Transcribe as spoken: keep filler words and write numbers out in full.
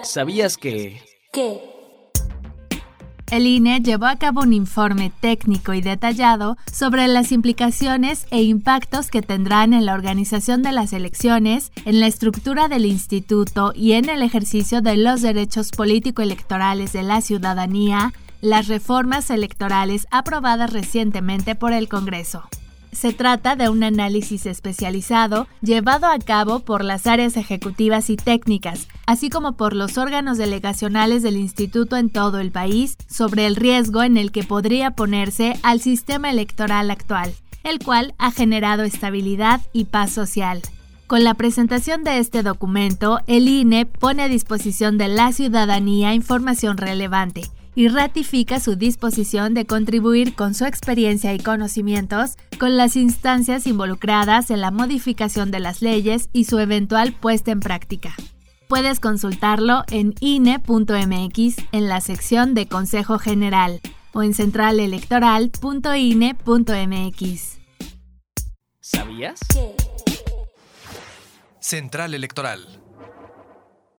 ¿Sabías que...? ¿Qué? El I N E llevó a cabo un informe técnico y detallado sobre las implicaciones e impactos que tendrán en la organización de las elecciones, en la estructura del instituto y en el ejercicio de los derechos político-electorales de la ciudadanía, las reformas electorales aprobadas recientemente por el Congreso. Se trata de un análisis especializado llevado a cabo por las áreas ejecutivas y técnicas, así como por los órganos delegacionales del instituto en todo el país, sobre el riesgo en el que podría ponerse al sistema electoral actual, el cual ha generado estabilidad y paz social. Con la presentación de este documento, el I N E pone a disposición de la ciudadanía información relevante y ratifica su disposición de contribuir con su experiencia y conocimientos con las instancias involucradas en la modificación de las leyes y su eventual puesta en práctica. Puedes consultarlo en I N E punto M X en la sección de Consejo General o en central electoral punto I N E punto M X. ¿Sabías? ¿Qué? Central Electoral.